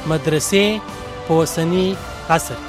مدرسې په اوسني عصر کې.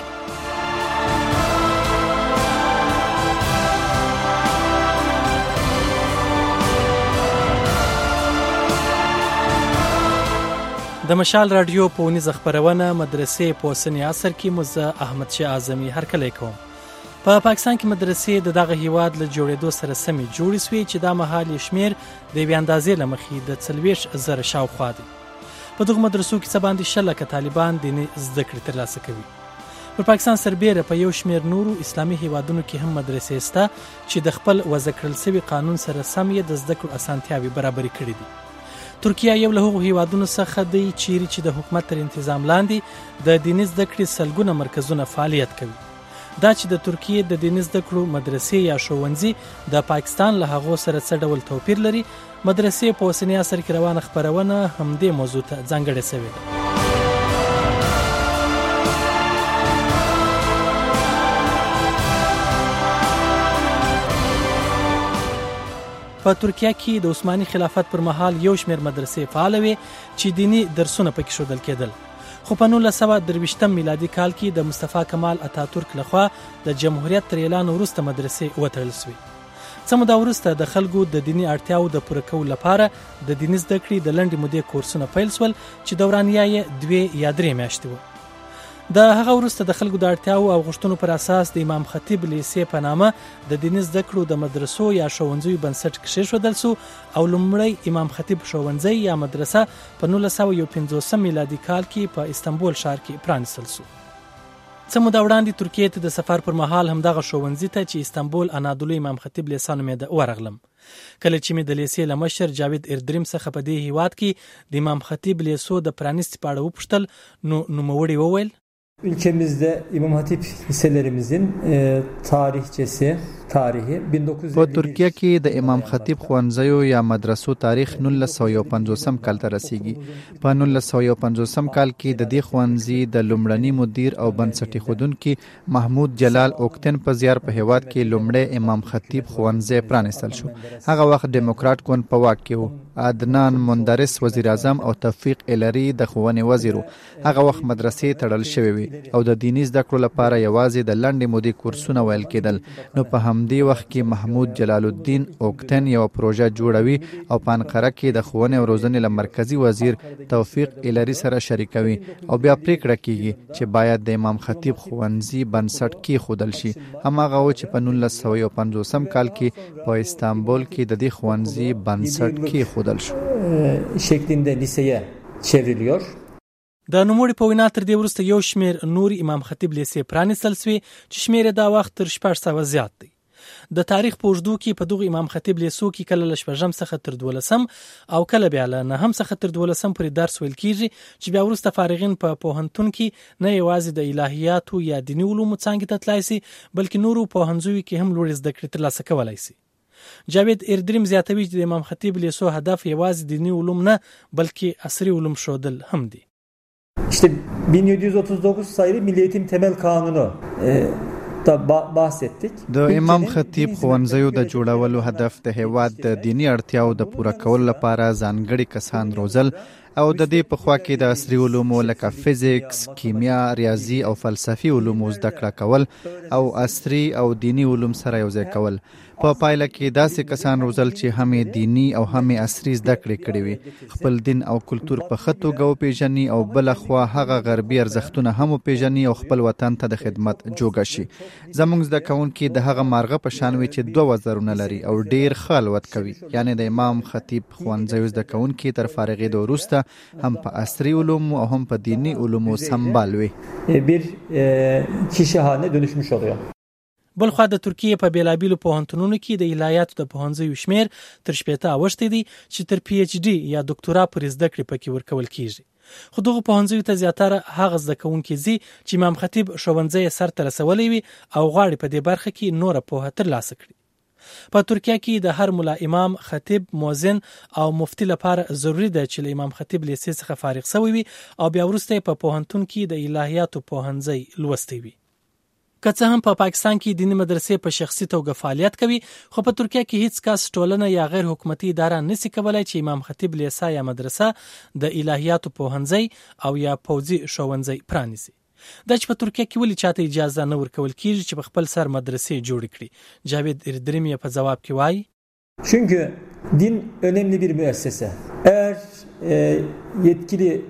د مشال رادیو په ونیزه خبرونه مدرسې په اوسني عصر کې مزه احمد شاه اعظمي هرکلی کوم. په پاکستان کې مدرسې د دغه هیواد له جوړېدو سره سمې جوړې سوې چې دا مهال شمیر د یوې اندازې له مخې د 40,000 شاوخوا دی. په دغه مدرسو کې څه باندې 100 لکه طالبان دیني زده کړې ترلاسه کوي. پر پاکستان سربیره په یو شمیر نورو اسلامي هیوادونو کې هم مدرسې شته چې د خپل وضع کړل شوي قانون سره سم یې د زده کړو اسانتیاوې برابرې کړې دي. ترکیه یو له هغو هیوادونو څخه دی چیرې چې د حکومت تر انتظام لاندې د دیني زده کړې سلګونه مرکزونه فعالیت کوي. دا چې د ترکیه د دیني زده کړو مدرسې یا ښوونځي د پاکستان له هغو سره څه ډول توپیر لري، مدرسې په اوسني عصر کې روانه خپرونه همدې موضوع ته ځانګړې شوې ده. په ترکیه کې د عثماني خلافت پر مهال یو شمیر مدرسې فعال وې چې دینی درسونه پکې ښودل کېدل. خو په 1923 میلادي کال کې د مصطفی کمال اتاتورک لخوا د جمهوریت تر اعلان وروسته مدرسې وتړل شوې. څه موده وروسته د خلکو د دینی اړتیاو د پوره کولو لپاره د دیني زده کړې د لنډې مودې کورسونه پیل شول چې دورانیه یې 2 یا 3 میاشتې وه. د هغه وروسته د خلکو د اړتیاو او غوښتنو پر اساس د امام خطیب لیسې په نامه د دیني زده کړو د مدرسو یا ښوونځیو بنسټ کېښودل شو او لومړی امام خطیب ښوونځی یا مدرسه په 1951 میلادي کال کې په استانبول ښار کې پرانیستل شو. څه موده وړاندې ترکیې ته د سفر پر مهال همدغه ښوونځي ته چې استانبول انادولو امام خطیب لیسه نومېده ورغلم. کله چې مې د لیسې له مشر جاوید اردریم څخه په دې هیواد کې د امام خطیب لیسو د پرانیستي په اړه وپوښتل نو نوموړي وویل Ülkemizde İmam Hatip liselerimizin tarihçesi tarihi 1950 په ترکیه کې د امام خطیب ښوونځیو یا مدرسو تاریخ 1950 کال ته رسیږي. په 1950 کال کې د دې ښوونځي د لومړني مدیر او بنسټ ایښودونکي محمود جلال اوکتن په زیار په هیواد کې لومړی امام خطیب ښوونځی پرانیستل شو. هغه وخت ډیموکرات ګوند په واک کې و. عدنان مندرس وزیر اعظم او توفیق الری د ښوونې وزیر و. هغه وخت مدرسې تړل شوې وي او د دیني زده کړو لپاره یوازې د لنډې مودې کورسونه ویل کېدل. نو په همدې وخت کې محمود جلال الدین اوکتن یو پروژه جوړوي او په انقره کې د ښوونې او روزنې له مرکزي وزیر توفیق الری سره شریکوي او بیا پریکړه کیږي چې باید د امام خطیب ښوونځي بنسټ کېښودل شي. هماغه و چې په 1950 کال کې په استانبول کې د دې ښوونځي بنسټ کېښودل شو. şeklinde liseye çevriliyor. د نوموړي په وینا تر دې وروسته یو شمیر نور امام خطیب لیسې پرانیستل شوې چې شمیر دا وخت تر 600 زیات دی. د تاریخ په اوږدو کې په دغه امام خطیب لیسو کې کله له 6 څخه تر 12 او کله بیا له 9 څخه تر 12 پورې درس ویل کیږي چې بیا وروسته فارغین په پوهنتون کې نه یوازې د الهیاتو یا دیني علومو څانګې ته تلای شي بلکې نورو پوهنځیو کې هم لوړې زده کړې ترلاسه کولای شي. جاوید اردریم زیاتوي چې د امام خطیب لیسو هدف یوازې دیني علوم نه بلکې عصري علوم ښودل هم دي. İşte 1739 sayılı Milli Eğitim Temel Kanunu da bahsettik. د امام خطیب ښوونځیو د جوړولو هدف د هیواد د دینی اړتیاو د پوره کولو لپاره ځانګړي کسان روزل او د دې په خوا کې د عصري علومو لکه فزیکس، کیمیا، ریاضي او فلسفي علومو زده کړه کول او عصري او دینی علوم سره یوځای کول. په پایله کې داسې کسان روزل چې هم دینی او هم عصري زده کړې کړې وي، خپل دین او کلتور په ښه توګه وپېژني او بله خوا هغه غربي ارزښتونه هم وپېژني او خپل وطن ته د خدمت جوګه شي. زموږ زده کوونکي د هغه مارغه په شان وي چې 2 وزرونه لري او ډیر ښه الوت کوي. یعنی د امام خطیب ښوونځیو زده کوونکي تر فارغېدو وروسته هم په عصري علومو او هم په دینی علومو سمبال وي. Bir kişi haline dönüşmüş oluyor. بلخوا د ترکیه په بیلابیلو پوهنتونونو کې د الهیاتو د پوهنځیو شمیر تر 60 اوښتی دی چې تر پی ایچ ډي یا ډاکټورا پورې زده کړې پکې ورکول کیږي. خو دغه پوهنځیو ته زیاتره هغه زده کوونکي ځي چې امام خطیب ښوونځی یې سرته رسولی وي او غواړي په دې برخه کې نوره پوهه ترلاسه کړي. په ترکیه کې د هر ملا امام، خطیب، مؤذن او مفتي لپاره ضروری ده چې له امام خطیب لیسې څخه فارغ شوی وي او بیا وروسته په پوهنتون کې د الهیاتو پوهنځی لوستی وي. که څه هم په پاکستان کې دیني مدرسې په شخصي توګه فعالیت کوي، خو په ترکیه کې هیڅ کس ټولنه یا غیر حکومتي اداره نشي کولای چې امام خطیب لیسا یا مدرسه د الهیاتو پوهنځی او یا پوځي ښوونځی پرانیسي. دا چې په ترکیه کې ولې چاته اجازه نه ورکول کیږي چې په خپل سر مدرسې جوړ کړي؟ جاوید اردریم په جواب کې وایي Çünkü din önemli bir müessese. Eğer yetkili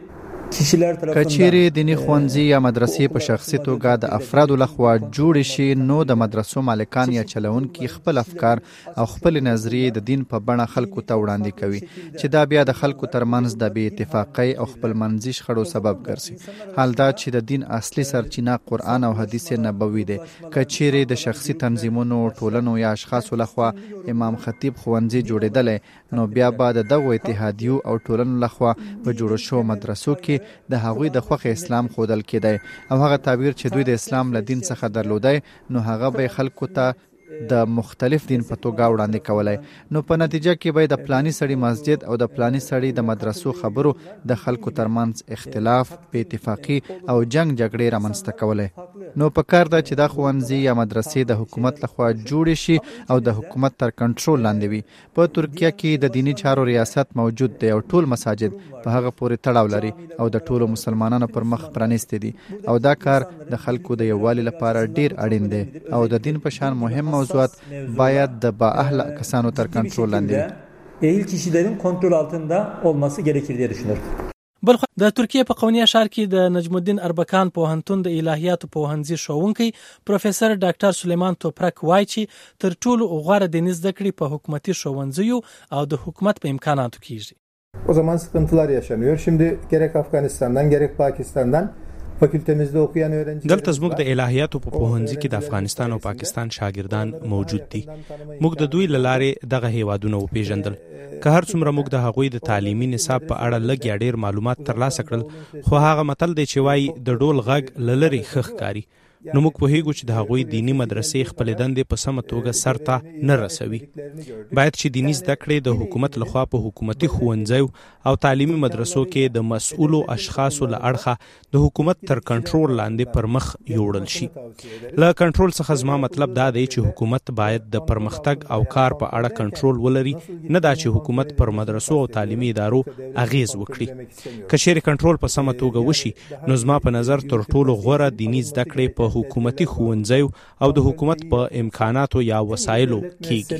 کچېرې دینی ښوونځي یا مدرسې په شخصي توګه د افرادو لخوا جوړ شي، نو د مدرسو مالکان یا چلونکي خپل افکار او خپل نظریې د دین په بڼه خلکو ته وړاندې کوي چې دا بیا د خلکو ترمنځ د بې اتفاقۍ او خپلمنځي شخړو سبب ګرځي. حال دا چې د دین اصلي سرچینه قرآن او حدیث نبوي دی. کچېرې د شخصي تنظیمونو، ټولنو یا اشخاصو لخوا امام خطیب ښوونځي جوړېدلی، نو بیا به د دغو اتحادیو او ټولنو لخوا په جوړو شوو مدرسو کې د هغوی د خوښ اسلام خودل کېدی او هغه تعبیر چې دوی د اسلام له دین څخه درلودی، نو هغه به خلکو ته د مختلف دین په توګه وړاندې کولای. نو په نتیجه کې به د پلانی سړی مسجد او د پلانی سړی د مدرسو خبرو د خلکو ترمنځ اختلاف، بې اتفاقي او جنگ جګړې رامنځته کولای. نو په کار ده چې دا ښوونځي یا مدرسې د حکومت لخوا جوړې شي او د حکومت تر کنټرول لاندې وي. په ترکیه کې د دینی چارو ریاست موجود دی او ټول مساجد په هغه پورې تړاو لري او د ټولو مسلمانانو پر مخ پرانیستي دي او دا کار د خلکو د یووالي لپاره ډیر اړین دی او د دین په شان مهم موضوعات باید د با اهل کسانو تر کنټرول لاندې ehil kişilerin kontrol altında olması gerekir diye düşünüyorum. بلخو د ترکیه په قونیه ښار کې د نجم الدین اربکان پوهنتون د الهیاتو پوهنځي ښوونکی پروفیسور ډاکټر سلیمان توپرک وایي چې تر ټولو غوره دیني زده کړې په حکومتي ښوونځیو او د حکومت په امکاناتو کیږي. O zaman sıkıntılar yaşanıyor. Şimdi gerek Afganistan'dan gerek Pakistan'dan فاکولټیمزده اوکیان öğrenciler دلته زموږ د الهیاتو په پوهنځي کې د افغانستان او پاکستان شاګردان موجود دي. موږ د دوی لارې دغه هیوادونه وپیژندل. که هر څومره موږ د هغوی د تعلیمي نصاب په اړه لږ یا ډیر معلومات ترلاسه کړل، خو هغه متل دی چې وایي د ډول غږ له لرې ښه ښکاري. نو موږ پوهیږو چې د هغوی دینی مدرسې خپل دندې په سمه توګه سرته نه رسوي. باید چې دینی زده کړې د حکومت لخوا په حکومتي ښوونځیو او تعلیمي مدرسو کې د مسؤلو اشخاصو له اړخه د حکومت تر کنټرول لاندې پر مخ یوړل شي. له کنټرول څخه زما مطلب دا دی چې حکومت باید د پرمختګ او کار په اړه کنټرول ولري، نه دا چې حکومت پر مدرسو او تعلیمي ادارو اغیز وکړي. که چیرې کنټرول په سمه توګه وشي، نو زما په نظر تر ټولو غوره دینی زده کړې په حکومتي ښوونځیو او د حکومت په امکاناتو یا وسایلو کېږي.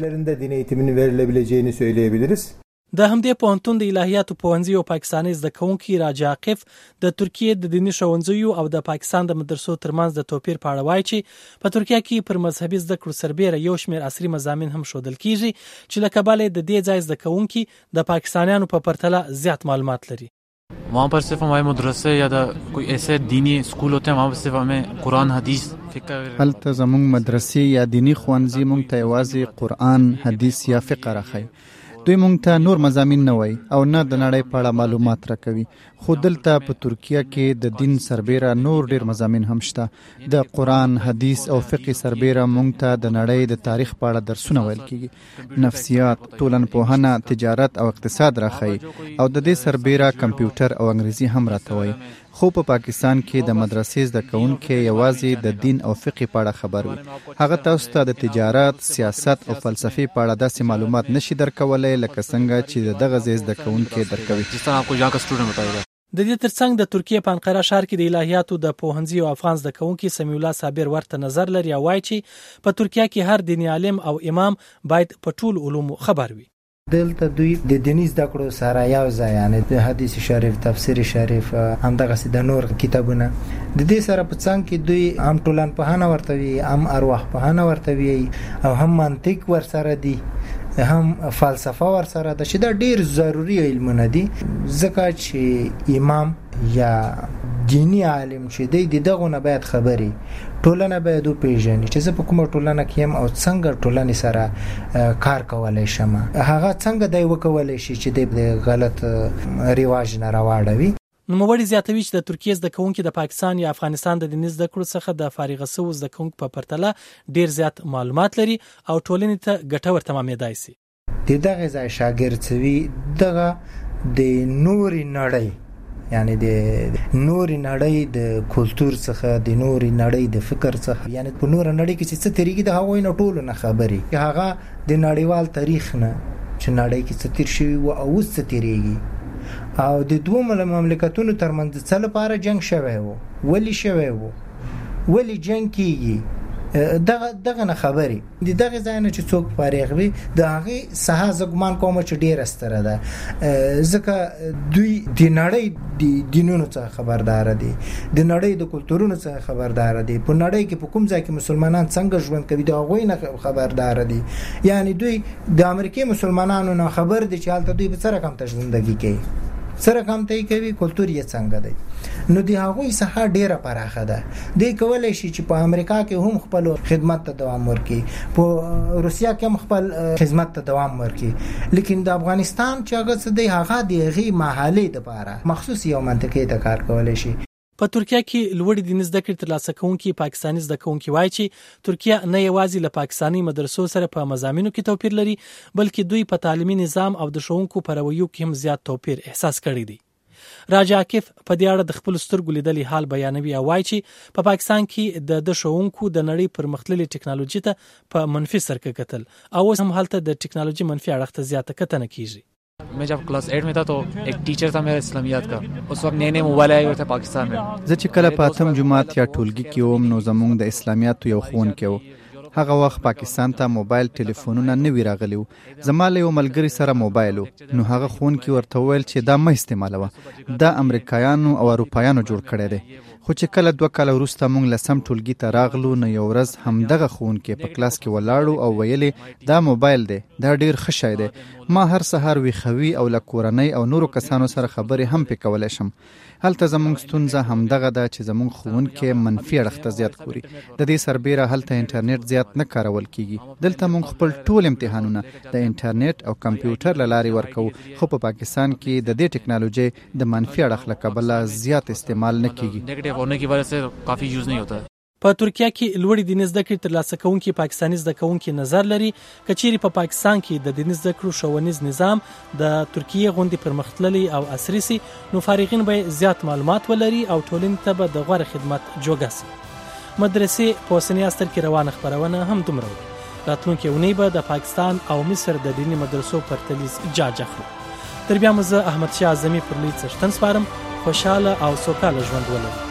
د همدې پوهنتون د الهیاتو پوهنځي او پاکستاني زده کوونکي راجا عاقف د ترکیه د دیني ښوونځیو او د پاکستان د مدرسو ترمنځ د توپیر په اړه وایي چې په ترکیه کې پر مذهبي زده کړو سربیره یو شمېر عصري مضامین هم ښودل کیږي چې له کبله د دې ځای زده کوونکي د پاکستانیانو په پرتله زیات معلومات لري. वहाँ पर सिर्फ हमारे मदरसे या कोई ऐसे दीनी स्कूल होते हैं, वहाँ पर सिर्फ हमें कुरान हदीस فقه. هلته زموږ مدرسې یا دینی ښوونځي موږ ته یوازې قرآن، حدیث یا فقه راښيي. دوی موږ ته نور مضامین نه وایي او نه د نړۍ په اړه معلومات راکوي. خو دلته په ترکیه کې د دین سربیره نور ډیر مضامین هم شته. د قرآن، حدیث او فقه سربیره موږ ته د نړۍ د تاریخ په اړه درسونه ویل کیږي. نفسیات، ټولنپوهنه، تجارت او اقتصاد راښيي او د دې سربیره کمپیوټر او انګریزي هم راته وایي. خو په پاکستان کې د مدرسې زده کوونکي یوازې د دین او فقه په اړه خبر وي. هغه تاسو ته د تجارت، سیاست او فلسفې په اړه داسې معلومات نشي درکولای لکه څنګه چې دغه ځای زده کوونکي درکوي. د دې ترڅنګ د ترکیه په انقره ښار کې د الهیاتو د پوهنځي او افغان زده کوونکي سمیع الله صابر ورته نظر لري او وایي چې په ترکیه کې هر دیني عالم او امام باید په ټول علومو خبر وي. دلته دوی د دیني زده کړو سره یو ځای، یعنی د حدیث شریف، تفسیر شریف، همدغسې د نور کتابونه د دې سره په څنګ کې دوی هم ټولنپوهنه ورته وي، هم ارواحپوهنه ورته وي او هم منطق ورسره دي، هم فلسفه ورسره ده، چې دا ډیر ضروري علمونه دي. ځکه چې امام یا دینی عالم چې دی دغه نه باید خبري ټولنه باید وپیژني چې زه په کومه ټولنه کې یم او څنګه ټولنې سره کار کولای شم، هغه څنګه دی وکولای شي چې د غلط رواج نه راوړوي. نوموړي زیاتوي چې د ترکیه زده کوونکي د پاکستان یا افغانستان د دیني زده کړو څخه د فارغ شوو زده کوونکو په پرتله ډیر زیات معلومات لري او ټولنې ته ګټور تمامېدای شي. دغه ځای شاګرد سوي دغه د نوري نړۍ یعنی د نور نړۍ د کلچر څخه د نور نړۍ د فکر څخه یعنی په نور نړۍ کې چې څه طریقې د هغوی نه ټول نه خبري هغه د نړیوال تاریخ نه چې نړۍ کې څه تیر شوی او اوس څه تیریږي او د دوه مملکتونو ترمنځ څه لپاره جنگ شوی وو ولی جنگ کیږي دغه نه خبري د دغه ځای نه چې څوک فارغ وي د هغه سها زګمان کوم چې ډیره ستره ده ځکه دوی د نړۍ د دینونو څخه خبردار دي د نړۍ د کلتورونو څخه خبردار دي په نړۍ کې په کوم ځای کې مسلمانان څنګه ژوند کوي دا غوي نه خبردار دي یعنی دوی د امریکای مسلمانانو نه خبر دي چې حالت دوی په سره کم ته ژوندګي کوي سره کم ته کوي کلتور یې څنګه دی نو دی هغه سها ډیره پراخه ده دی کولای شي چې په امریکا کې هم خپل خدمت ته دوام ورکړي په روسیا کې هم خپل خدمت ته دوام ورکړي لیکن د افغانستان چې هغه څه دی هغه د هغه محلي د لپاره مخصوص یو منطقې ته کار کولای شي په ترکیه کې لوړې دیني زده کړې ترلاسه کوونکي پاکستاني زده کوونکي وایي چې ترکیه نه یوازې له پاکستاني مدرسو سره په مضامینو کې توپیر لري بلکې دوی په تعلیمي نظام او د ښوونکو په رویو کې هم زیات توپیر احساس کړی دی راجا عاکف په دې اړه د خپل سترګو لیدلې حال بیانوي او وایي چې په پاکستان کې د ښوونکو د نړۍ پرمختللي ټکنالوژي ته په منفي سرکه کتل او اوس هم هلته د ټکنالوژي منفي اړخ ته زیاته کتنه کیږي मैं जब क्लास 8 में था तो एक टीचर था मेरा इस्लामियात का उस वक्त नए मोबाइल आए हुए थे पाकिस्तान में زه چې کله په اتم جماعت یا ټولګي کې وم نو زموږ د اسلامیات یو ښوونکی و هغه وخت پاکستان ته موبایل ټلیفونونه نه وی راغلی زما له یو ملګری سره موبایل نو هغه ښوونکی ورته ویل چې دا مې استعمالوه دا امریکایانو او اروپایانو جوړ کړی دی خو چې کله 2 کال وروسته موږ لسم ټولګي ته راغلو نو یو ورځ همدغه ښوونکی په کلاس کې ولاړو او ویلې دا موبایل دی دا ډیر ښه شی دی ما هر سهار ویښوي او له کورنۍ او نورو کسانو سره خبرې هم پې کولی شم هلته زموږ ستونزه همدغه ده چې زموږ ښوونکی منفي اړخ ته زیات ګوري د دې سربیره هلته انټرنیټ زیات نه کارول کیږي دلته موږ خپل ټول امتحانونه د انټرنیټ او کمپیوټر له لارې ورکوو خو په پاکستان کې د دې ټکنالوژي د منفي اړخ له کبله زیات استعمال نه کیږي नेगेटिव होने की वजह से काफी यूज नहीं होता है په ترکیه کې لوړې دیني زده کړې ترلاسه کوونکي پاکستاني زده کوونکي نظر لري کچېرې په پاکستان کې د دیني زده کړو ښوونیز نظام د ترکیه غوندې پرمختللی او عصري سي نو فارغین به زیات معلومات ولري او ټولنې ته به د غوره خدمت جوګه سي مدرسې په اوسني عصر کې روانه خپرونه هم دومره راتلونکې اونۍ به د پاکستان او مصر د دیني مدرسو پرتلیز جاج اخلو تر بیا مو زه احمد شاه اعظمي پر لوی څښتن سپارم خوشاله او سوکاله ژوند ولرئ